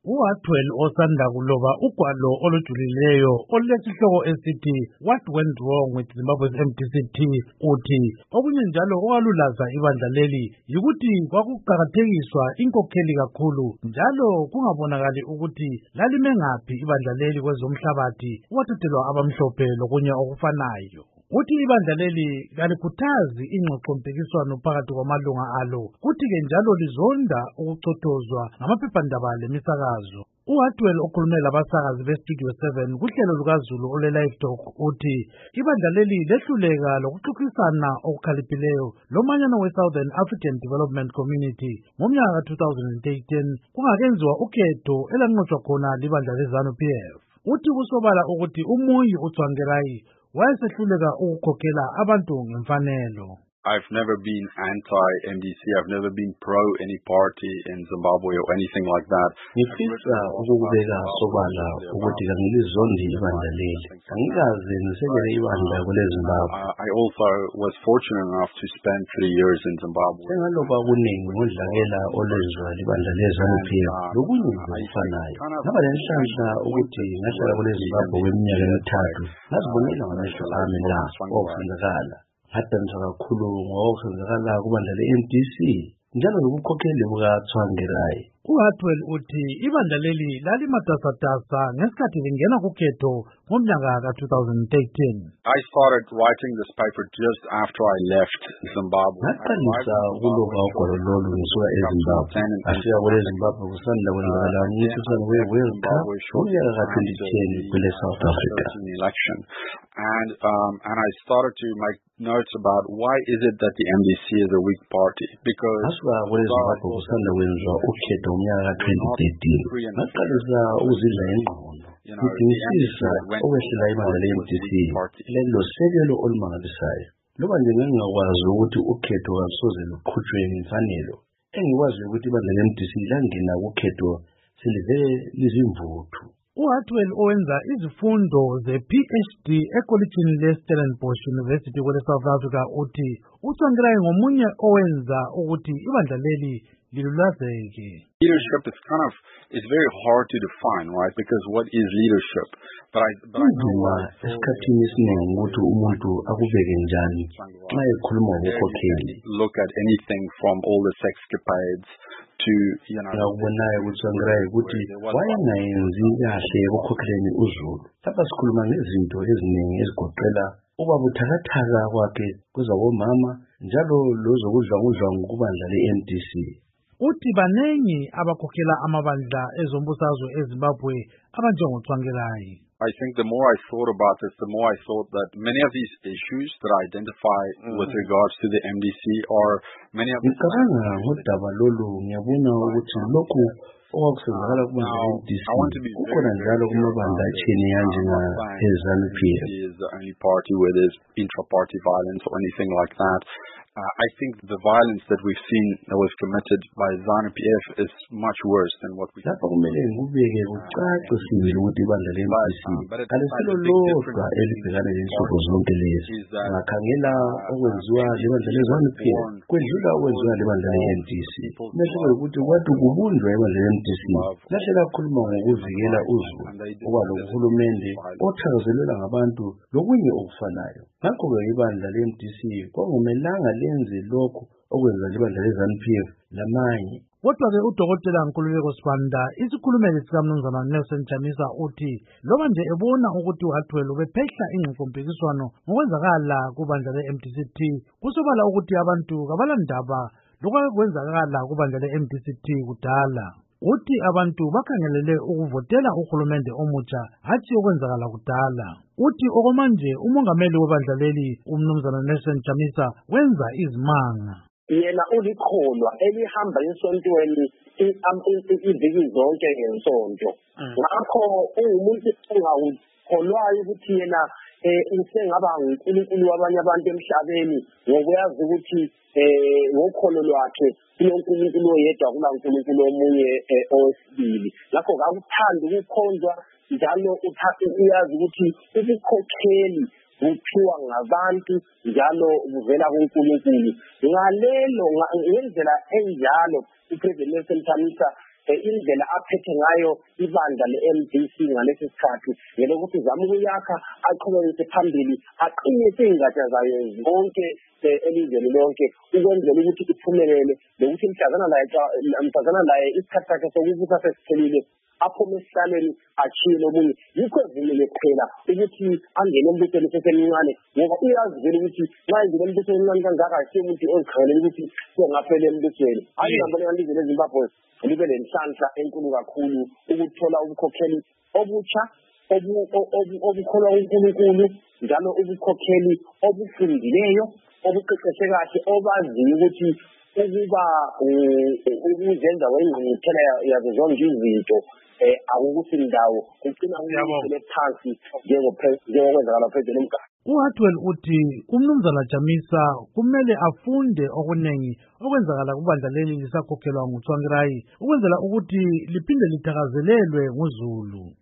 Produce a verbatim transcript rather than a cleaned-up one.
uHatwell osanda kuloba ugwalo olujulileyo olulesihloko esithi What Went Wrong with Zimbabwe's M D C T uthi okunye njalo okwalulaza ibandla leli yikuthi kwakuqakathekiswa inkokheli kakhulu njalo kungabonakali ukuthi lalime ngaphi ibandla leli kwezomhlabathi kwathathelwa abamhlophe lokunye okufanayo. Uthi ibandla leli kalikhuthazi ingxoxompikiswano phakathi kwamalunga alo kuthi-ke njalo lizonda ukucothozwa ngamaphephandaba lemisakazo. uHatwell okhulume labasakazi beStudio seven kuhlelo lukaZulu ole-Live Talk uthi ibandla leli lehluleka lokuxoxisana okukhaliphileyo lomanyano we-Southern African Development Community ngomnyaka ka-two thousand eighteen kungakenziwa ukhetho elanqotshwa khona libandla le-ZANU P F. Uthi kusobala ukuthi uMuyi uTsvangirai wayesehluleka ukukhokhela abantu ngemfanelo. I've never been anti-M D C. I've never been pro any party in Zimbabwe or anything like that. Ngifisa ukubeka sobala ukuthi ngilizondi ibandla leli. Angikaze ngisekele ibandla kule Zimbabwe. I also was fortunate enough to spend three years in Zimbabwe. Sengaloba kuningi ngondlakela olwenziwa libandla le-ZANU P F. Lokunye okufanayo. Ngaba lenhlanhla ukuthi ngahlala kule Zimbabwe kweminyaka emithathu. Ngazibonela ngamehlo ami la okusenzakala. Hadanisa kakhulu ngokusenzakala kubandla le-M D C njalo nokukhokheli bukaTsvangirai. uHatwell uthi ibandla leli lalimatasatasa ngesikhathi lingena kukhetho ngomnyaka ka-two thousand eighteen. I started writing this paper just after I left Zimbabwe. Ngaqalisa ukuloba ugwalo lolu ngisuka eZimbabwe. Afika kule Zimbabwe kusanda kwenzakala umncintiswano we-World Cup ngomnyaka ka-twenty ten kule South Africa. Election. And um, and I started to make notes about why is it that the M D C is a weak party, because asuka kule Zimbabwe kusanda kwenziwa ukhetho ngomnyaka ka-twenty thirteen ngaqalisa ukuzidla ingqondo ngidingisisa okwehlela ibandla le-M D C lelo sekelo olumangalisayo loba nje ngingakwazi ukuthi ukhetho kasoze luqhutshwe ngemfanelo engikwazi ukuthi ibandla le-M D C langena kukhetho selivele lizimvuthu. uHatwell owenza izifundo ze-P H D ekolitshini le-Stellenbosch University kule South Africa uthi uTsvangirai ngomunye owenza ukuthi ibandla leli lilulazeke. Leadership is kind of it's very hard to define, right? Because what is leadership? But I but I know esikhathini esiningi ukuthi umuntu akubeke njani xa ekhuluma ngokhokheli. Look at anything from all the sexcapades to, you know, ngakubona uTsvangirai ukuthi wayengayenzi kahle ekukhokheleni uZulu. Lapha sikhuluma ngezinto eziningi ezigoqela ubaba uthakathaka kwakhe kwezabomama njalo lozokudla kudla ngokubandla le-M D C. Uthi banengi abakhokhela amabandla ezombusazwe eZimbabwe abanjengoTsvangirai. I think the more I thought about this, the more I thought that many of these issues that I identify mm. with regards to the M D C are many of the ngicabanga ngodaba lolu ngiyabona ukuthi lokhu okwakusenzakala kubandla le-M D C kukhona njalo kumabandla atshiyene kanjenga e-ZANU P F. Is the only party where there's intra-party violence or anything like that. Uh, I think the violence that we've seen that was committed by ZANU P F is much worse than what we. Lapha kumele ngubeke kucace sibili ukuthi ibandla le-M D C alisilo lodwa elibhekana nensuku zonke lezi. Ngakhangela okwenziwa libandla le-ZANU P F kwedlula okwenziwa libandla le-M D C. Mehluko ukuthi kwathi kubunjwa ibandla le-M D C lahle lakhuluma ngokuvikela uZulu okwalo uhulumende othakazelela ngabantu lokunye okufanayo. Ngakho-ke ibandla le-M D C kwakungamelanga lenze lokhu okwenza libandla le-ZANU P F lamanye. Kodwa-ke udokotela Nkululeko Sibanda isikhulumeli sikamnumzana Nelson Chamisa uthi loba nje ebona ukuthi uHatwell ubephehla ingxoxompikiswano ngokwenzakala kubandla le-M D C T kusobala ukuthi abantu kabalandaba lokwakwenzakala kubandla le-M D C T kudala. Uthi abantu bakhangelele ukuvotela uhulumende omutsha hatshi okwenzakala kudala. Uthi okomanje umongameli webandla leli umnumzana Nelson Chamisa wenza izimanga. Yena ulikholwa elihamba esontweni iviki zonke ngensonto. Ngakho ungumuntu ongawukholwayo ukuthi yena usengaba uNkulunkulu wabanye abantu emhlabeni ngokuyazi ukuthi ngokholo lwakhe uNkulunkulu oyedwa kunaNkulunkulu omunye owesibili. Ngakho kakuthanda ukukhonzwa njalo uthatha uyazi ukuthi ubukhokheli buphiwa ngabantu njalo buvela kuNkulunkulu. Ngalelo ngendlela enjalo uPresident Nelson Chamisa indlela aphethe ngayo ibandla le-M D C ngalesi sikhathi ngelokuthi uzama ukuyakha aqhubekise phambili aqinise ingatsha zayo zonke elizweni lonke ukwenzela ukuthi iphumelele lokuthi mhlazana laye mhlazana laye isikhathi sakhe sokubusa sesiphelile aphume esihlalweni achile omunye yikho evumile phela ukuthi angene embusweni sesemncane ngoba uyazi vele ukuthi nxa engene embusweni omncane kangaka ayisiyo umuntu ozikhangelela ukuthi sengaphela embusweni ayingambone ngalizwe leZimbabwe libe lenhlanhla enkulu kakhulu ukuthola ubukhokheli obutsha obukholwa uNkulunkulu njalo ubukhokheli obufundileyo obuqeqeshe kahle obaziyo ukuthi ukuba ukuzenza wengqungquthela yazo zonke izinto akukuthi indawo ugcina uyabona phansi njengokwenzakala phezulu emgaqweni. uHartwell uthi umnumzana Jamisa kumele afunde okuningi okwenzakala kubandla leli lisakhokhelwa nguTsvangirai ukwenzela ukuthi liphinde lithakazelelwe nguZulu.